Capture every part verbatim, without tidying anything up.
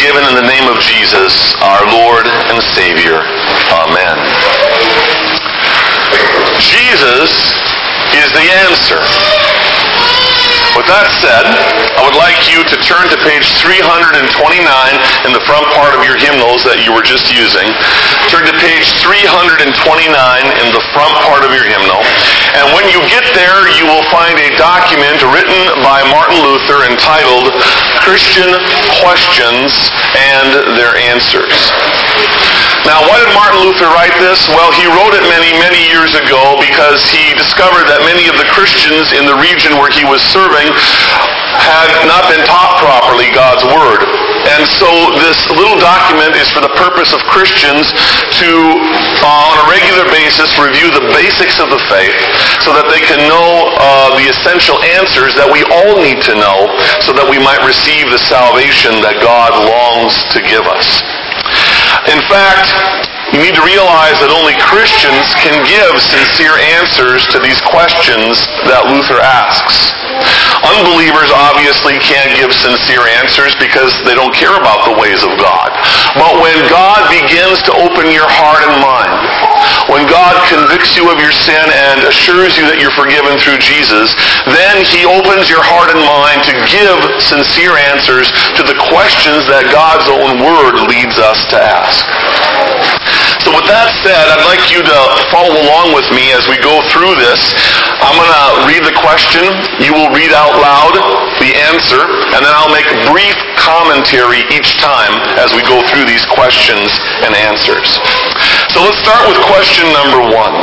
given in the name of Jesus, our Lord and Savior. Amen. Jesus is the answer. With that said, I would like you to turn to page three hundred twenty-nine in the front part of your hymnals that you were just using. Turn to page three hundred twenty-nine in the front part of your hymnal. And when you get there, you will find a document written by Martin Luther entitled Christian Questions and Their Answers. Now, why did Martin Luther write this? Well, he wrote it many, many years ago because he discovered that many of the Christians in the region where he was serving had not been taught properly God's Word. And so this little document is for the purpose of Christians to, uh, on a regular basis, review the basics of the faith so that they can know uh, the essential answers that we all need to know so that we might receive the salvation that God longs to give us. In fact, you need to realize that only Christians can give sincere answers to these questions that Luther asks. Unbelievers obviously can't give sincere answers because they don't care about the ways of God. But when God begins to open your heart and mind, when God convicts you of your sin and assures you that you're forgiven through Jesus, then He opens your heart and mind to give sincere answers to the questions that God's own Word leads us to ask. So with that said, I'd like you to follow along with me as we go through this. I'm going to read the question, you will read out loud the answer, and then I'll make a brief commentary each time as we go through these questions and answers. So let's start with question number one.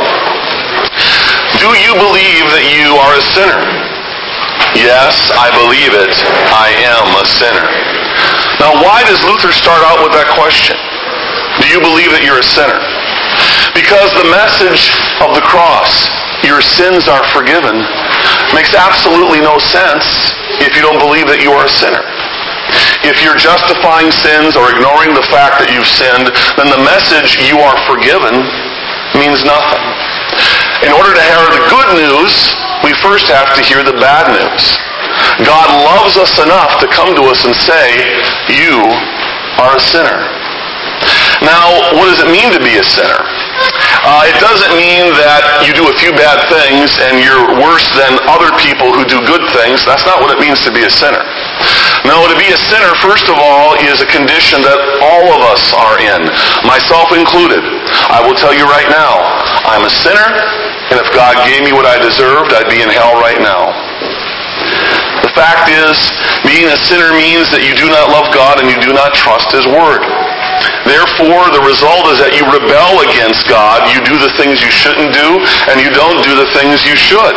Do you believe that you are a sinner? Yes, I believe it. I am a sinner. Now, why does Luther start out with that question? Do you believe that you're a sinner? Because the message of the cross, your sins are forgiven, makes absolutely no sense if you don't believe that you are a sinner. If you're justifying sins or ignoring the fact that you've sinned, then the message you are forgiven means nothing. In order to hear the good news, we first have to hear the bad news. God loves us enough to come to us and say, you are a sinner. Now, what does it mean to be a sinner? Uh, it doesn't mean that you do a few bad things and you're worse than other people who do good things. That's not what it means to be a sinner. No, to be a sinner, first of all, is a condition that all of us are in, myself included. I will tell you right now, I'm a sinner, and if God gave me what I deserved, I'd be in hell right now. The fact is, being a sinner means that you do not love God and you do not trust His Word. Therefore, the result is that you rebel against God, you do the things you shouldn't do, and you don't do the things you should.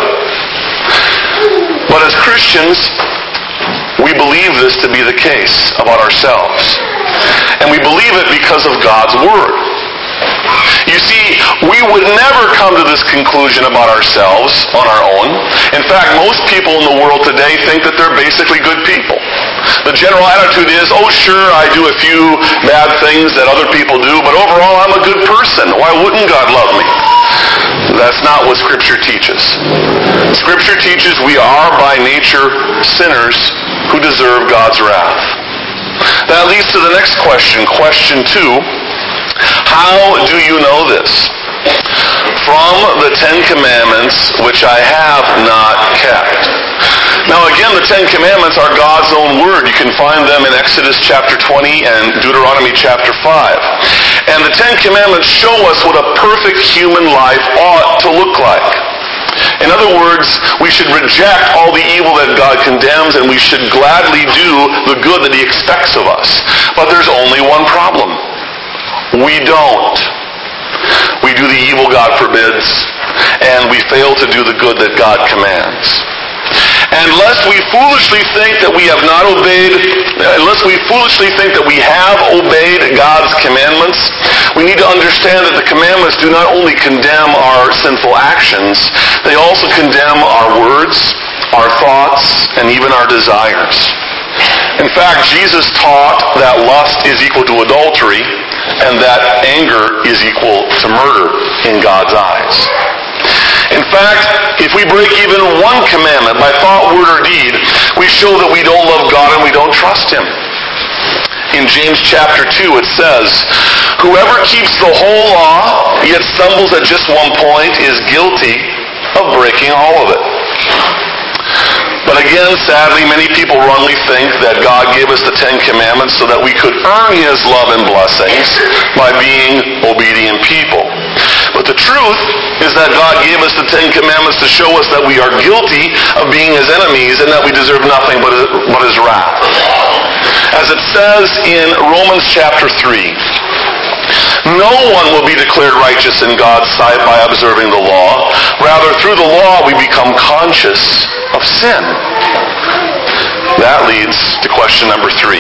But as Christians, we believe this to be the case about ourselves. And we believe it because of God's Word. You see, we would never come to this conclusion about ourselves on our own. In fact, most people in the world today think that they're basically good people. The general attitude is, oh sure, I do a few bad things that other people do, but overall I'm a good person. Why wouldn't God love me? That's not what Scripture teaches. Scripture teaches we are by nature sinners who deserve God's wrath. That leads to the next question, question two. How do you know this? From the Ten Commandments, which I have not kept. Now again, the Ten Commandments are God's own Word. You can find them in Exodus chapter twenty and Deuteronomy chapter five. And the Ten Commandments show us what a perfect human life ought to look like. In other words, we should reject all the evil that God condemns, and we should gladly do the good that He expects of us. But there's only one problem. We don't. We do the evil God forbids, and we fail to do the good that God commands. And lest we foolishly think that we have not obeyed, unless we foolishly think that we have obeyed God's commandments, we need to understand that the commandments do not only condemn our sinful actions, they also condemn our words, our thoughts, and even our desires. In fact, Jesus taught that lust is equal to adultery, and that anger is equal to murder in God's eyes. In fact, if we break even one commandment by thought, word, or deed, we show that we don't love God and we don't trust Him. In James chapter two it says, "Whoever keeps the whole law, yet stumbles at just one point, is guilty of breaking all of it." But again, sadly, many people wrongly think that God gave us the Ten Commandments so that we could earn His love and blessings by being obedient people. But the truth is that God gave us the Ten Commandments to show us that we are guilty of being His enemies and that we deserve nothing but His, but His wrath. As it says in Romans chapter three, "No one will be declared righteous in God's sight by observing the law. Rather, through the law we become conscious of sin." That leads to question number three.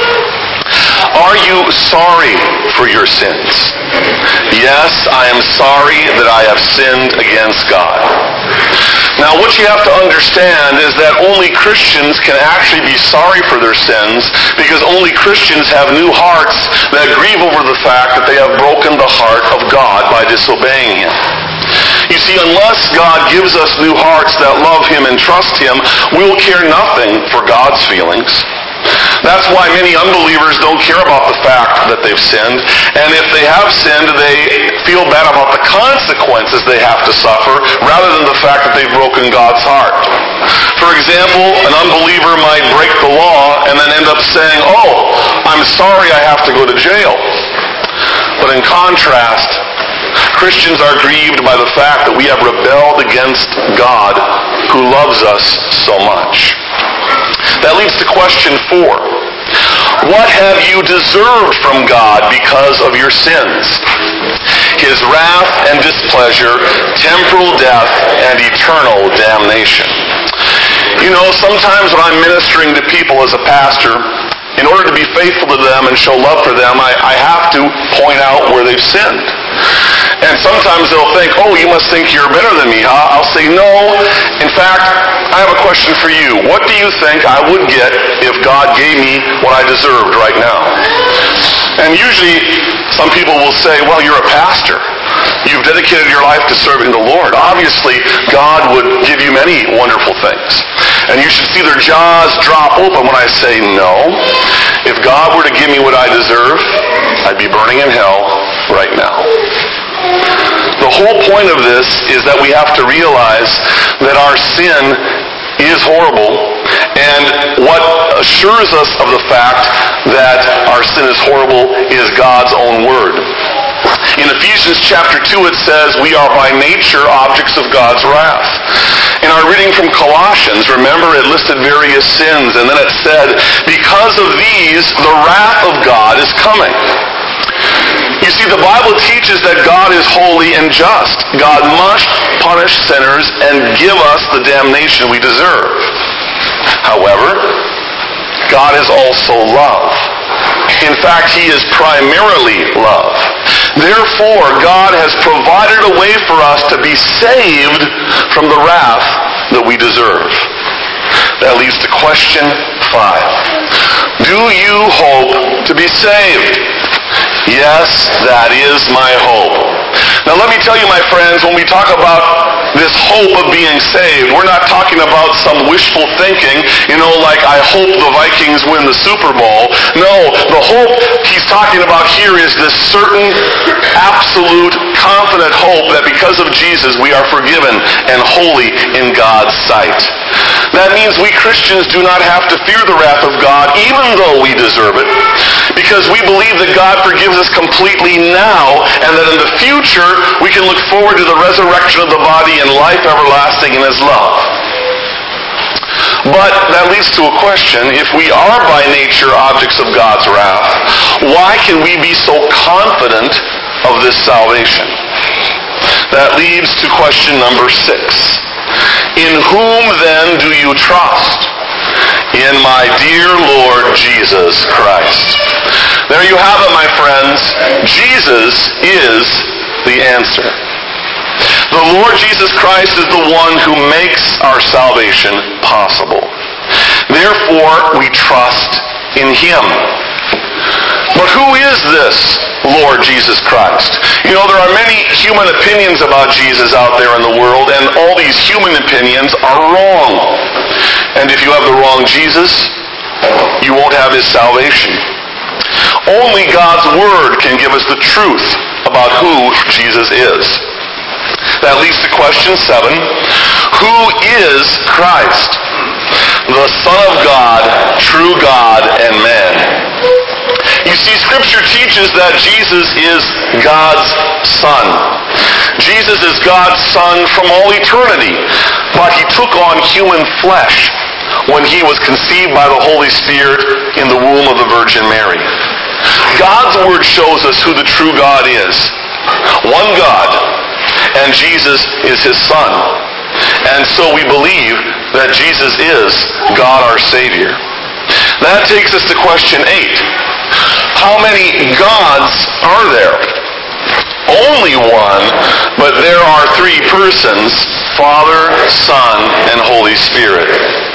Are you sorry for your sins? Yes, I am sorry that I have sinned against God. Now, what you have to understand is that only Christians can actually be sorry for their sins, because only Christians have new hearts that grieve over the fact that they have broken the heart of God by disobeying Him. You see, unless God gives us new hearts that love Him and trust Him, we will care nothing for God's feelings. That's why many unbelievers don't care about the fact that they've sinned, and if they have sinned, they feel bad about the consequences they have to suffer rather than the fact that they've broken God's heart. For example, an unbeliever might break the law and then end up saying, "Oh, I'm sorry I have to go to jail." But in contrast, Christians are grieved by the fact that we have rebelled against God who loves us so much. That leads to question four. What have you deserved from God because of your sins? His wrath and displeasure, temporal death, and eternal damnation. You know, sometimes when I'm ministering to people as a pastor, in order to be faithful to them and show love for them, I, I have to point out where they've sinned. And sometimes they'll think, "Oh, you must think you're better than me, huh?" I'll say, "No. In fact, I have a question for you. What do you think I would get if God gave me what I deserved right now?" And usually, some people will say, "Well, you're a pastor. You've dedicated your life to serving the Lord. Obviously, God would give you many wonderful things." And you should see their jaws drop open when I say, "No. If God were to give me what I deserve, I'd be burning in hell right now." The whole point of this is that we have to realize that our sin is horrible, and what assures us of the fact that our sin is horrible is God's own word. In Ephesians chapter two it says, "We are by nature objects of God's wrath." In our reading from Colossians, remember, it listed various sins, and then it said, "Because of these, the wrath of God is coming." You see, the Bible teaches that God is holy and just. God must punish sinners and give us the damnation we deserve. However, God is also love. In fact, He is primarily love. Therefore, God has provided a way for us to be saved from the wrath that we deserve. That leads to question five. Do you hope to be saved? Yes, that is my hope. Now let me tell you, my friends, when we talk about this hope of being saved, we're not talking about some wishful thinking, you know, like, "I hope the Vikings win the Super Bowl." No, the hope he's talking about here is this certain, absolute, confident hope that because of Jesus we are forgiven and holy in God's sight. That means we Christians do not have to fear the wrath of God, even though we deserve it, because we believe that God forgives us completely now, and that in the future we can look forward to the resurrection of the body and life everlasting in His love. But that leads to a question. If we are by nature objects of God's wrath, why can we be so confident of this salvation? That leads to question number six. In whom then do you trust? In my dear Lord Jesus Christ. There you have it, my friends. Jesus is the answer. The Lord Jesus Christ is the one who makes our salvation possible. Therefore, we trust in Him. But who is this Lord Jesus Christ? You know, there are many human opinions about Jesus out there in the world, and all these human opinions are wrong. And if you have the wrong Jesus, you won't have His salvation. Only God's Word can give us the truth about who Jesus is. That leads to question seven. Who is Christ? The Son of God, true God and man. You see, Scripture teaches that Jesus is God's Son. Jesus is God's Son from all eternity, but He took on human flesh when He was conceived by the Holy Spirit in the womb of the Virgin Mary. God's Word shows us who the true God is. One God, and Jesus is His Son. And so we believe that Jesus is God our Savior. That takes us to question eight. How many gods are there? Only one, but there are three persons, Father, Son, and Holy Spirit.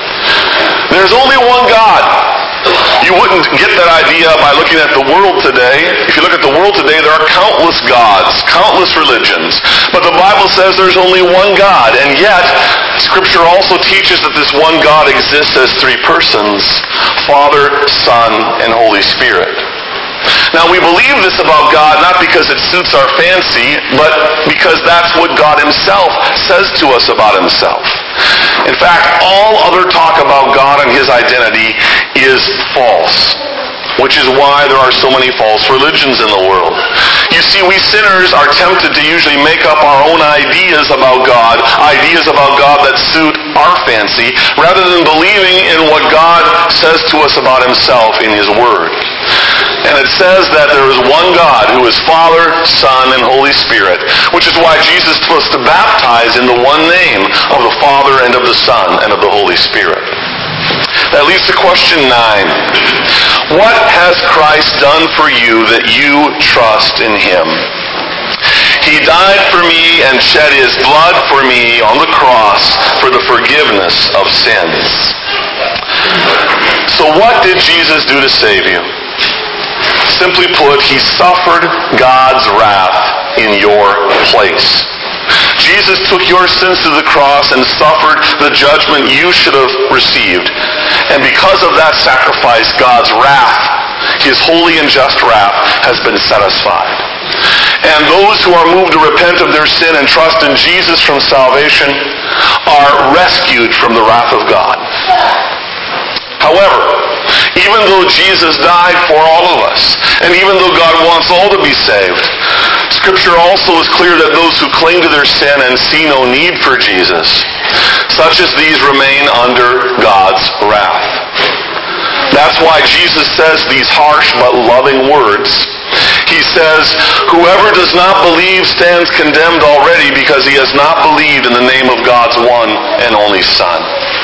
There's only one God. You wouldn't get that idea by looking at the world today. If you look at the world today, there are countless gods, countless religions. But the Bible says there's only one God, and yet Scripture also teaches that this one God exists as three persons, Father, Son, and Holy Spirit. Now, we believe this about God not because it suits our fancy, but because that's what God Himself says to us about Himself. In fact, all other talk about God and His identity is false, which is why there are so many false religions in the world. You see, we sinners are tempted to usually make up our own ideas about God, ideas about God that suit our fancy, rather than believing in what God says to us about Himself in His Word. And it says that there is one God who is Father, Son, and Holy Spirit, which is why Jesus told us to baptize in the one name of the Father and of the Son and of the Holy Spirit. That leads to question nine. What has Christ done for you that you trust in Him? He died for me and shed His blood for me on the cross for the forgiveness of sins. So what did Jesus do to save you? Simply put, He suffered God's wrath in your place. Jesus took your sins to the cross and suffered the judgment you should have received. And because of that sacrifice, God's wrath, His holy and just wrath, has been satisfied. And those who are moved to repent of their sin and trust in Jesus from salvation are rescued from the wrath of God. However, even though Jesus died for all of us, and even though God wants all to be saved, Scripture also is clear that those who cling to their sin and see no need for Jesus, such as these remain under God's wrath. That's why Jesus says these harsh but loving words. He says, "Whoever does not believe stands condemned already because he has not believed in the name of God's one and only Son."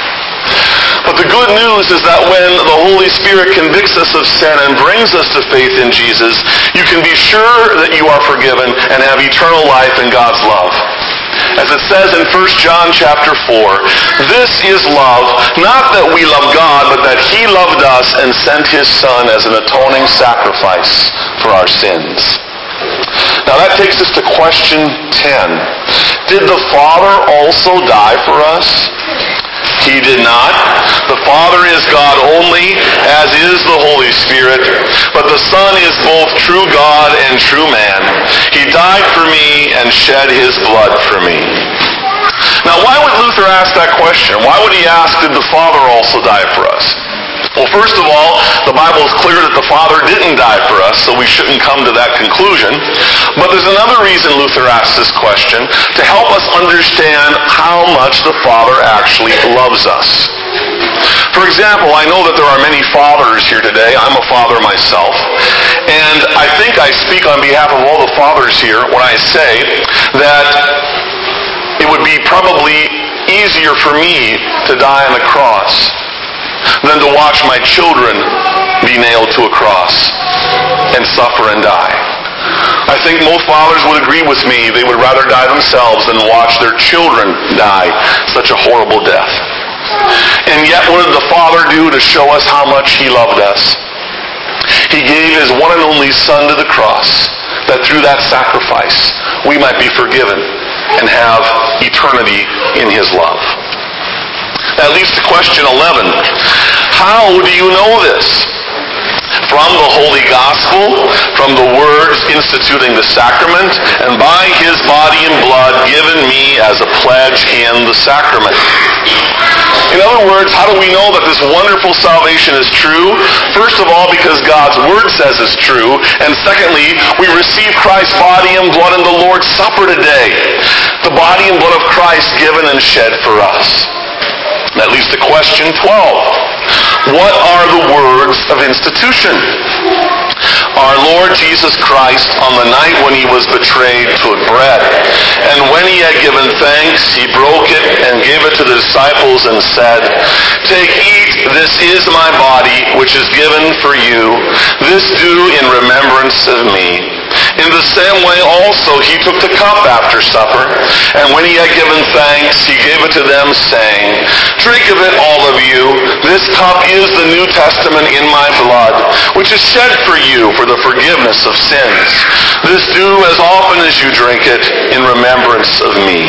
But the good news is that when the Holy Spirit convicts us of sin and brings us to faith in Jesus, you can be sure that you are forgiven and have eternal life in God's love. As it says in First John chapter four, "This is love, not that we love God, but that He loved us and sent His Son as an atoning sacrifice for our sins." Now that takes us to question ten. Did the Father also die for us? He did not. The Father is God only, as is the Holy Spirit. But the Son is both true God and true man. He died for me and shed His blood for me. Now, why would Luther ask that question? Why would he ask, did the Father also die for us? Well, first of all, the Bible is clear that the Father didn't die for us, so we shouldn't come to that conclusion. But there's another reason Luther asked this question, to help us understand how much the Father actually loves us. For example, I know that there are many fathers here today. I'm a father myself. And I think I speak on behalf of all the fathers here when I say that it would be probably easier for me to die on the cross than to watch my children be nailed to a cross and suffer and die. I think most fathers would agree with me. They would rather die themselves than watch their children die such a horrible death. And yet, what did the Father do to show us how much He loved us? He gave His one and only Son to the cross, that through that sacrifice we might be forgiven and have eternity in His love. That leads to question eleven. How do you know this? From the Holy Gospel from the words instituting the sacrament, and by his body and blood given me as a pledge in the sacrament. In other words, how do we know that this wonderful salvation is true? First of all, because God's Word says it's true. And secondly, we receive Christ's body and blood in the Lord's Supper today. The body and blood of Christ given and shed for us. That leads to question twelve. What are the words of institution? Our Lord Jesus Christ, on the night when he was betrayed, took bread. And when he had given thanks, he broke it and gave it to the disciples and said, "Take, eat, this is my body, which is given for you. This do in remembrance of me." In the same way also he took the cup after supper, and when he had given thanks, he gave it to them, saying, "Drink of it, all of you. This cup is the New Testament in my blood, which is shed for you for the forgiveness of sins. This do as often as you drink it in remembrance of me."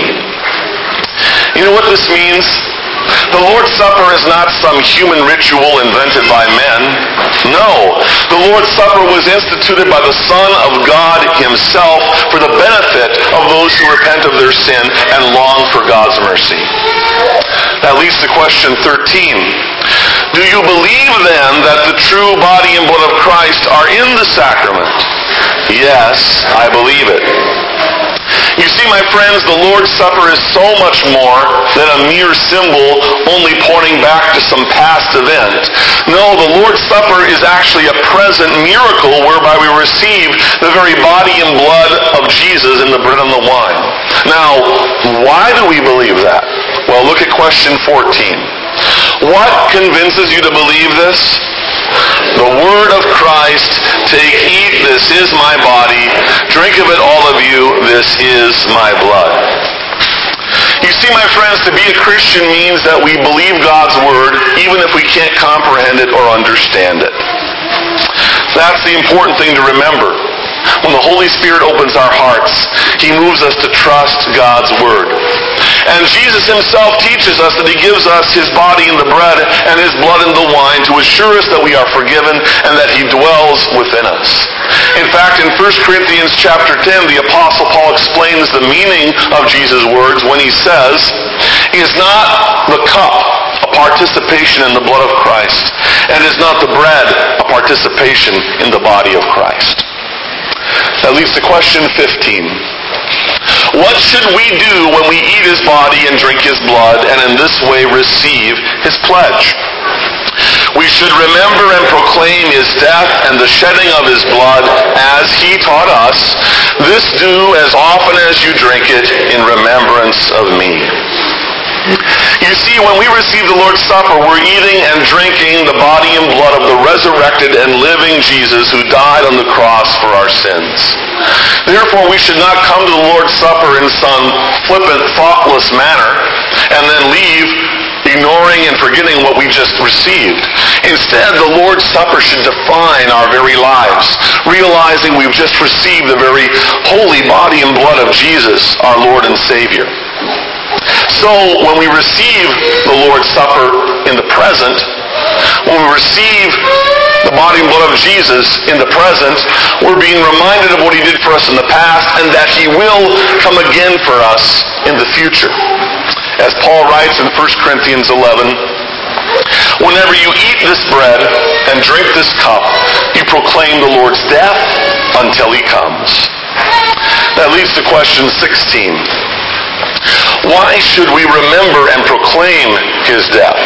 You know what this means? The Lord's Supper is not some human ritual invented by men. No, the Lord's Supper was instituted by the Son of God himself for the benefit of those who repent of their sin and long for God's mercy. That leads to question thirteen. Do you believe then that the true body and blood of Christ are in the sacrament? Yes, I believe it. You see, my friends, the Lord's Supper is so much more than a mere symbol only pointing back to some past event. No, the Lord's Supper is actually a present miracle whereby we receive the very body and blood of Jesus in the bread and the wine. Now, why do we believe that? Well, look at question fourteen. What convinces you to believe this? The word of Christ, "Take, eat, this is my body. Drink of it, all of you. This is my blood." You see, my friends, to be a Christian means that we believe God's word even if we can't comprehend it or understand it. That's the important thing to remember. When the Holy Spirit opens our hearts, he moves us to trust God's word. And Jesus himself teaches us that he gives us his body in the bread and his blood in the wine to assure us that we are forgiven and that he dwells within us. In fact, in First Corinthians chapter ten, the Apostle Paul explains the meaning of Jesus' words when he says, "Is not the cup a participation in the blood of Christ? And is not the bread a participation in the body of Christ?" That leads to question fifteen. What should we do when we eat his body and drink his blood and in this way receive his pledge? We should remember and proclaim his death and the shedding of his blood as he taught us. This do as often as you drink it in remembrance of me. You see, when we receive the Lord's Supper, we're eating and drinking the body and blood of the resurrected and living Jesus who died on the cross for our sins. Therefore, we should not come to the Lord's Supper in some flippant, thoughtless manner and then leave ignoring and forgetting what we just received. Instead, the Lord's Supper should define our very lives, realizing we've just received the very holy body and blood of Jesus, our Lord and Savior. So, when we receive the Lord's Supper in the present, when we receive the body and blood of Jesus in the present, we're being reminded of what he did for us in the past and that he will come again for us in the future. As Paul writes in First Corinthians eleven, "Whenever you eat this bread and drink this cup, you proclaim the Lord's death until he comes." That leads to question sixteen. Why should we remember and proclaim his death?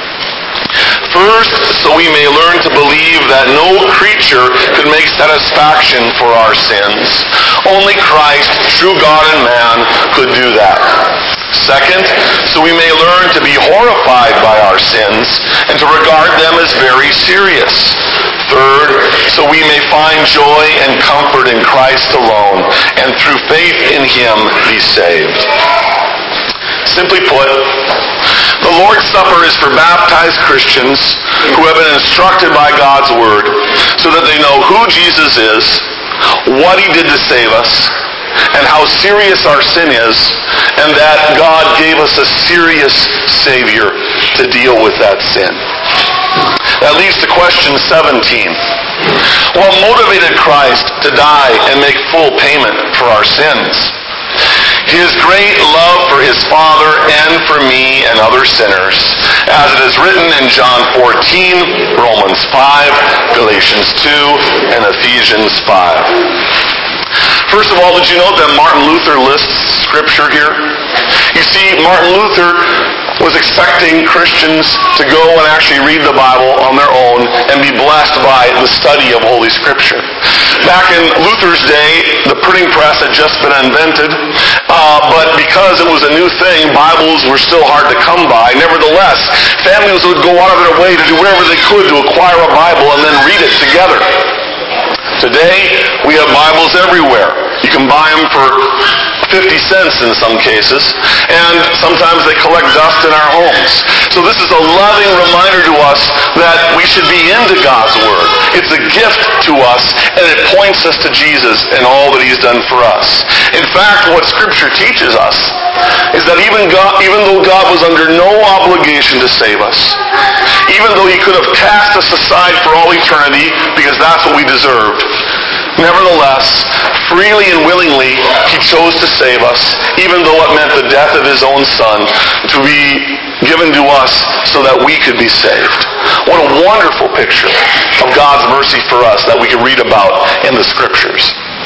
First, so we may learn to believe that no creature could make satisfaction for our sins. Only Christ, true God and man, could do that. Second, so we may learn to be horrified by our sins and to regard them as very serious. Third, so we may find joy and comfort in Christ alone, and through faith in him be saved. Simply put, the Lord's Supper is for baptized Christians who have been instructed by God's Word so that they know who Jesus is, what he did to save us, and how serious our sin is, and that God gave us a serious Savior to deal with that sin. That leads to question seventeen. What motivated Christ to to die and make full payment for our sins. His great love for his Father and for me and other sinners, as it is written in John fourteen, Romans five, Galatians two, and Ephesians five. First of all, did you note that Martin Luther lists Scripture here? You see, Martin Luther was expecting Christians to go and actually read the Bible on their own and be blessed by the study of Holy Scripture. Back in Luther's day, the printing press had just been invented, uh, but because it was a new thing, Bibles were still hard to come by. Nevertheless, families would go out of their way to do whatever they could to acquire a Bible and then read it together. Today, we have Bibles everywhere. You can buy them for fifty cents in some cases, and sometimes they collect dust in our homes. So this is a loving reminder to us that we should be into God's Word. It's a gift to us, and it points us to Jesus and all that He's done for us. In fact, what Scripture teaches us is that even God, even though God was under no obligation to save us, even though He could have cast us aside for all eternity because that's what we deserved, nevertheless, freely and willingly, He chose to save us, even though it meant the death of His own Son to be given to us so that we could be saved. What a wonderful picture of God's mercy for us that we can read about in the Scriptures.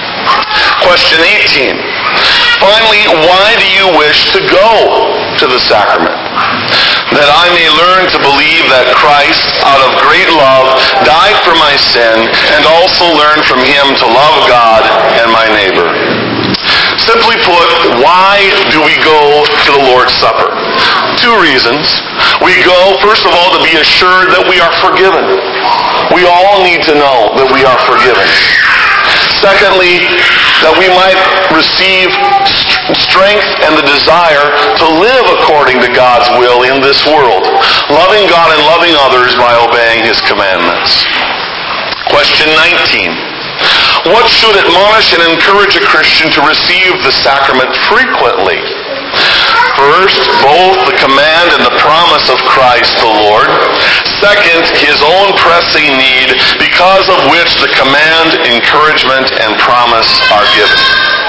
Question eighteen. Finally, why do you wish to go to the sacrament? That I may learn to believe that Christ, out of great love, died for my sin, and also learn from Him to love God and my neighbor. Simply put, why do we go to the Lord's Supper? Two reasons. We go, first of all, to be assured that we are forgiven. We all need to know that we are forgiven. Secondly, that we might receive strength and the desire to live according to God's will in this world, loving God and loving others by obeying His commandments. Question nineteen. What should admonish and encourage a Christian to receive the sacrament frequently? First, both the command and the promise of Christ the Lord. Second, His own pressing need, because of which the command, encouragement, and promise are given.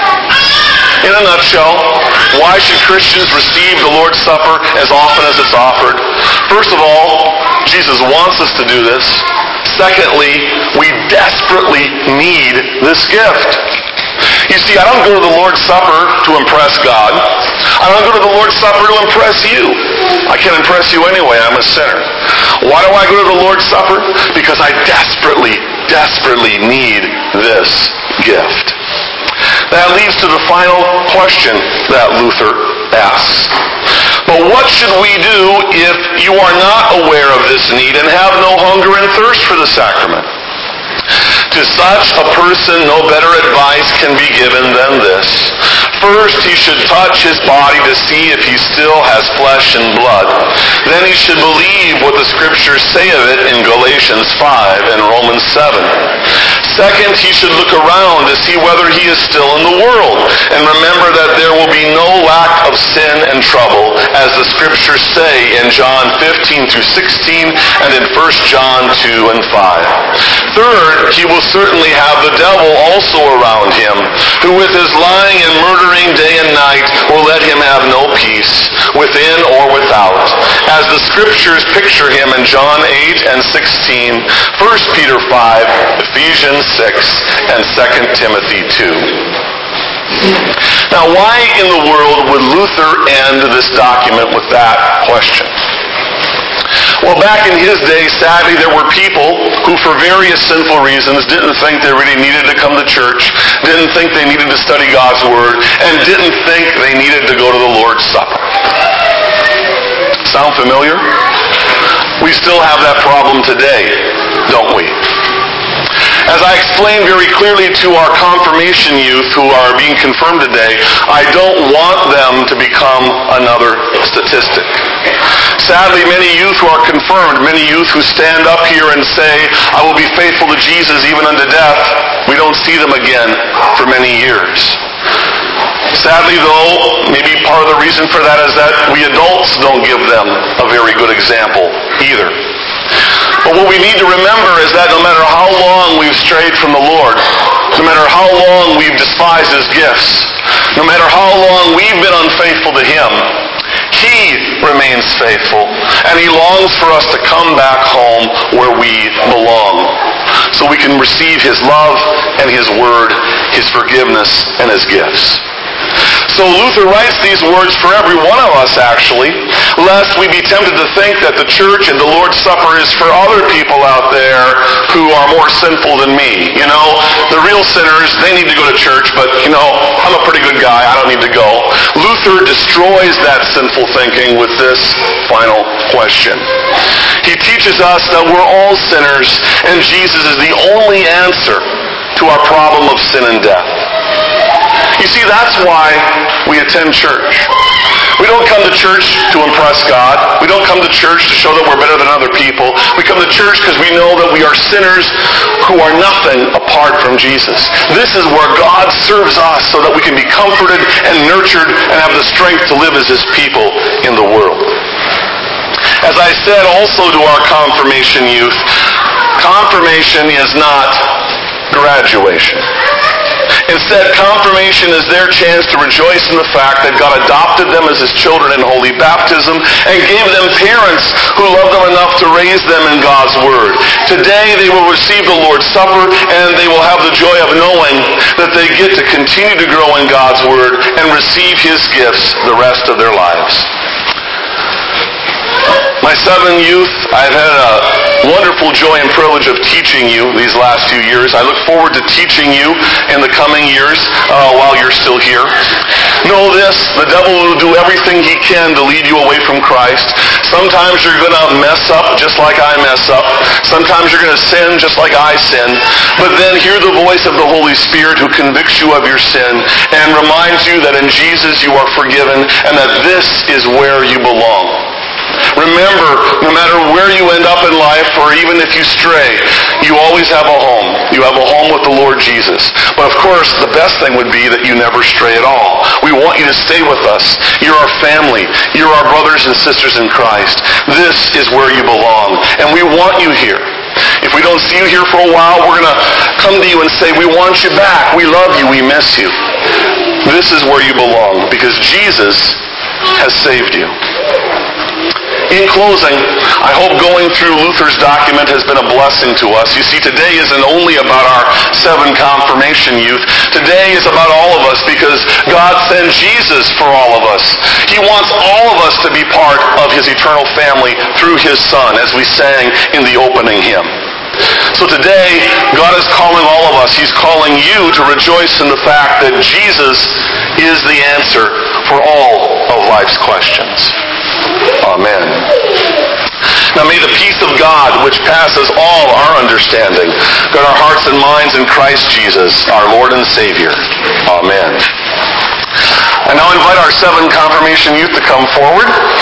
In a nutshell, why should Christians receive the Lord's Supper as often as it's offered? First of all, Jesus wants us to do this. Secondly, we desperately need this gift. You see, I don't go to the Lord's Supper to impress God. I don't go to the Lord's Supper to impress you. I can't impress you anyway. I'm a sinner. Why do I go to the Lord's Supper? Because I desperately, desperately need this gift. That leads to the final question that Luther asks. But what should we do if you are not aware of this need and have no hunger and thirst for the sacrament? To such a person no better advice can be given than this. First, he should touch his body to see if he still has flesh and blood. Then he should believe what the Scriptures say of it in Galatians five and Romans seven. Second, he should look around to see whether he is still in the world, and remember that there will be no lack of sin and trouble, as the Scriptures say in John fifteen through sixteen and in First John two and five. Third, he will certainly have the devil also around him, who with his lying and murdering day and night will let him have no peace, within or without, as the Scriptures picture him in John eight and sixteen, First Peter five, Ephesians six, and Second Timothy two. Now, why in the world would Luther end this document with that question? Well, back in his day, sadly, there were people who, for various sinful reasons, didn't think they really needed to come to church, didn't think they needed to study God's Word, and didn't think they needed to go to the Lord's Supper. Sound familiar? We still have that problem today, don't we? As I explained very clearly to our confirmation youth who are being confirmed today, I don't want them to become another statistic. Sadly, many youth who are confirmed, many youth who stand up here and say, I will be faithful to Jesus even unto death, we don't see them again for many years. Sadly, though, maybe part of the reason for that is that we adults don't give them a very good example either. But what we need to remember is that no matter how long we've strayed from the Lord, no matter how long we've despised his gifts, no matter how long we've been unfaithful to him, he remains faithful, and he longs for us to come back home where we belong, so we can receive his love and his word, his forgiveness and his gifts. So Luther writes these words for every one of us, actually, lest we be tempted to think that the church and the Lord's Supper is for other people out there who are more sinful than me. You know, the real sinners, they need to go to church, but, you know, I'm a pretty good guy, I don't need to go. Luther destroys that sinful thinking with this final question. He teaches us that we're all sinners, and Jesus is the only answer to our problem of sin and death. You see, that's why we attend church. We don't come to church to impress God. We don't come to church to show that we're better than other people. We come to church because we know that we are sinners who are nothing apart from Jesus. This is where God serves us so that we can be comforted and nurtured and have the strength to live as his people in the world. As I said also to our confirmation youth, confirmation is not graduation. Instead, confirmation is their chance to rejoice in the fact that God adopted them as his children in holy baptism and gave them parents who loved them enough to raise them in God's word. Today they will receive the Lord's Supper, and they will have the joy of knowing that they get to continue to grow in God's word and receive his gifts the rest of their lives. My seven youth, I've had a wonderful joy and privilege of teaching you these last few years. I look forward to teaching you in the coming years uh, while you're still here. Know this, the devil will do everything he can to lead you away from Christ. Sometimes you're going to mess up just like I mess up. Sometimes you're going to sin just like I sin. But then hear the voice of the Holy Spirit who convicts you of your sin and reminds you that in Jesus you are forgiven and that this is where you belong. Remember, no matter where you end up in life, or even if you stray, you always have a home. You have a home with the Lord Jesus. But of course, the best thing would be that you never stray at all. We want you to stay with us. You're our family. You're our brothers and sisters in Christ. This is where you belong, and we want you here. If we don't see you here for a while, we're going to come to you and say, we want you back. We love you. We miss you. This is where you belong, because Jesus has saved you. In closing, I hope going through Luther's document has been a blessing to us. You see, today isn't only about our seven confirmation youth. Today is about all of us because God sent Jesus for all of us. He wants all of us to be part of his eternal family through his Son, as we sang in the opening hymn. So today, God is calling all of us. He's calling you to rejoice in the fact that Jesus is the answer for all of life's questions. Amen. Now may the peace of God, which passes all our understanding, guard our hearts and minds in Christ Jesus, our Lord and Savior. Amen. I now invite our seven confirmation youth to come forward.